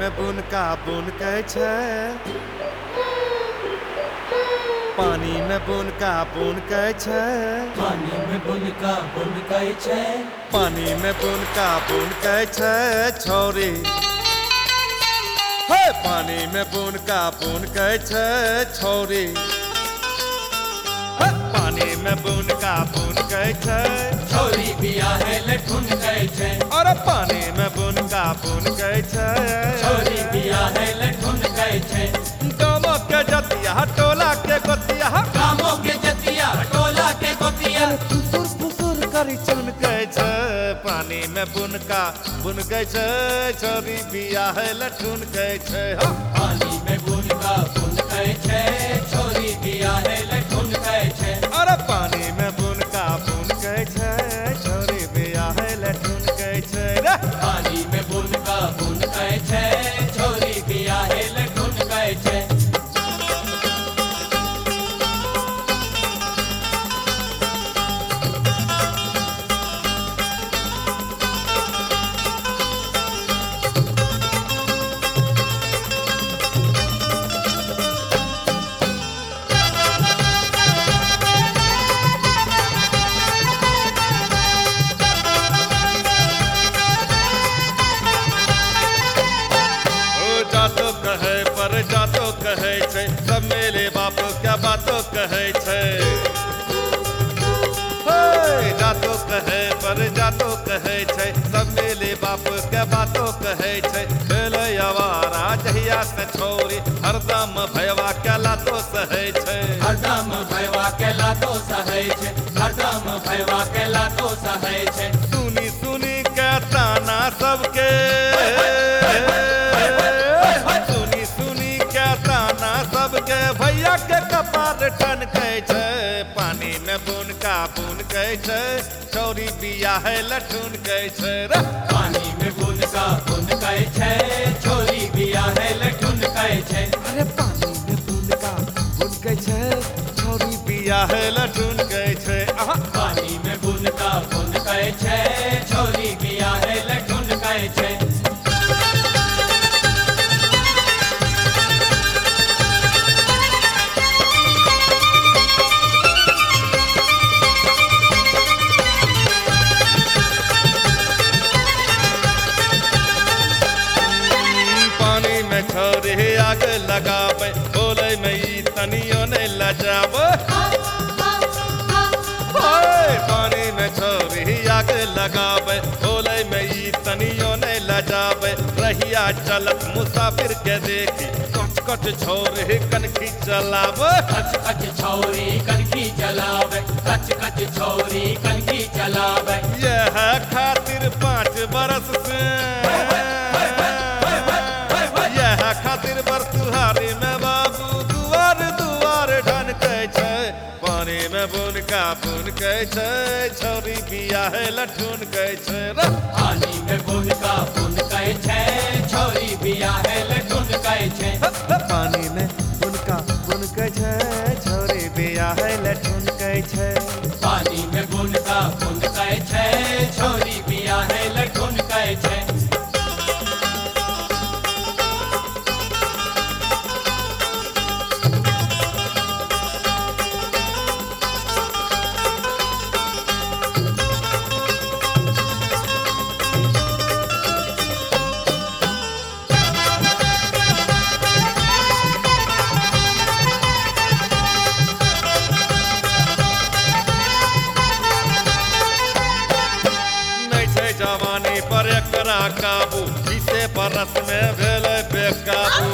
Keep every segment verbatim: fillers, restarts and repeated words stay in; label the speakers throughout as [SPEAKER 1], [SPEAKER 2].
[SPEAKER 1] में बुनका बुनकै छै, पानी में बुनका बुनकै छै,
[SPEAKER 2] पानी में बुनका बुनकै छै,
[SPEAKER 1] पानी में बुनका बुनकै छै छौरी। हे पानी में बुनका बुनकै छै छौरी, हे पानी में बुनका बुनकै छै
[SPEAKER 2] छौरी बियाहे ले ठुनकै छै,
[SPEAKER 1] और पानी में बुनका बुनकै छै
[SPEAKER 2] छौरी बियाहे ले ठुनकै छै।
[SPEAKER 1] गामो के जतिया टोला के गोतिया,
[SPEAKER 2] गामो के जतिया टोला के गोतिया,
[SPEAKER 1] फुसुर फुसुर करी चुनकै छै। पानी में बुनका बुनकै छै छौरी बियाहे ले ठुनकै छै।
[SPEAKER 2] पानी में बुनका बुनकै छै, छौरी बियाहे ले ठुनकै छै।
[SPEAKER 1] अरे पानी में बुनका बुनकै छै छौरी बियाहे ले ठुनकै छै रे।
[SPEAKER 2] पानी में बुनका बुनकै छै, छौरी बियाहे ले ठुनकै छै।
[SPEAKER 1] जातो कहे पर जातो कहे छै, सब मेले बाप क्या बातो कहे छै। हे जातो कहे पर जातो कहे छै, सब मेले बाप क्या बातो कहे छै। भेलै आवारा जहिया से छौरी, हरदम भयवा क्या लातो सहे छै।
[SPEAKER 2] हरदम भयवा के लातो सहै छै, हरदम भयवा के लातो सहै छै।
[SPEAKER 1] सुनी सुनी के ताना सबके, सुनी सुनी के ताना सबके भैया के कपार ठनकै छै। पानी में बुनका बुनकै छै छौरी बियाहे ले ठुनकै छै रे।
[SPEAKER 2] पानी में बुनका बुनकै छै, छौरी बियाहे ले ठुनकै छै।
[SPEAKER 1] अरे पानी में बुनका बुनकै छै छौरी बियाहे ले ठुनकै छै। आहा
[SPEAKER 2] पानी में बुनका बुनकै छै, छौरी बियाहे ले ठुनकै छै।
[SPEAKER 1] पानी में छौरी आग लगाबै, बोले में ई तनियो नहीं लजाबै। ओए पानी में छौरी आग लगाबै, बोले में ई तनियो नहीं लजाबै। रहिया चलत मुसाफिर के देखी, कच कच छौरी कनखी चलाबै।
[SPEAKER 2] कच कच छौरी कनखी चलावे, कच कच छौरी कनखी चलावे।
[SPEAKER 1] यह खातिर पाँच बरस से, यह खातिर बरतुहारी में बाबू दुआर दुआर ढनकै छै। पानी में बुनका बुनकै छै छौरी बियाहे ले ठुनकै छै रे।
[SPEAKER 2] पानी में बुनका बुनकै छै, छौरी बियाहे ले ठुनकै छै।
[SPEAKER 1] पानी में बुनका बुनकै छै छौरी बियाहे ले ठुनकै छै।
[SPEAKER 2] पानी में बुनका बुनकै छै, छौरी बियाहे ले ठुनकै छै।
[SPEAKER 1] नहीं छै जवानी पर एकरा काबू, इसे बरस में भेलै बेकाबू।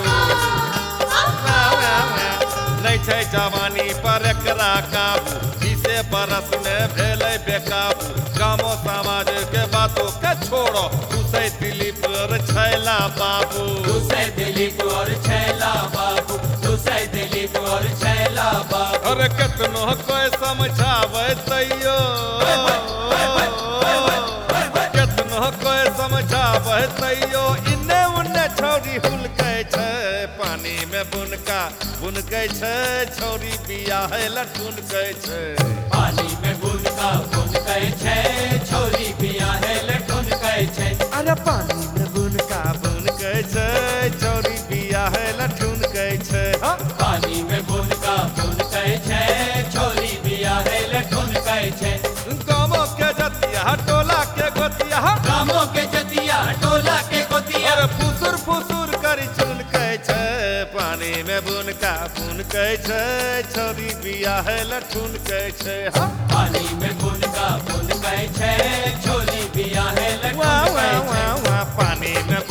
[SPEAKER 1] नहीं छै जवानी पर एकरा काबू, इसे बरस में भेलै बेकाबू। गामो समाज के बातों के छोड़ो, दूसरे दिलीप और छैला बाबू।
[SPEAKER 2] दूसरे दिलीप और छैला बाबू, दूसरे दिलीप और छैला बाबू।
[SPEAKER 1] अरे कितनो कोई समझावे तैयो, कितनो कोई समझावे तैयो, इन्ने उन्ने छौरी हुलकै छै। पानी में बुनका बुनकै छै छौरी बियाहे ले ठुनकै छै।
[SPEAKER 2] पानी में बुनका बुनकै छै, छौरी बियाहे ले ठुनकै छै।
[SPEAKER 1] अरे पानी में बुनका बुनकै कहै छै छौरी बिया है लठुन कहै छै हाँ?
[SPEAKER 2] पानी में बुन का बुन कहै छै छोरी बिया है लठुन कहै छै
[SPEAKER 1] गामो के जतिया टोला के गोतिया
[SPEAKER 2] गामों के जतिया टोला के गोतिया
[SPEAKER 1] और फुसुर फुसुर करी चुन कहै छै पानी में बुन का बुन कहै छै छौरी बिया है लठुन कहै छै हाँ?
[SPEAKER 2] पानी में बुन का बुन कहै छै छोरी बिया है लठुन
[SPEAKER 1] वाह
[SPEAKER 2] कहै
[SPEAKER 1] वाह
[SPEAKER 2] छै
[SPEAKER 1] वाह वाह पानी में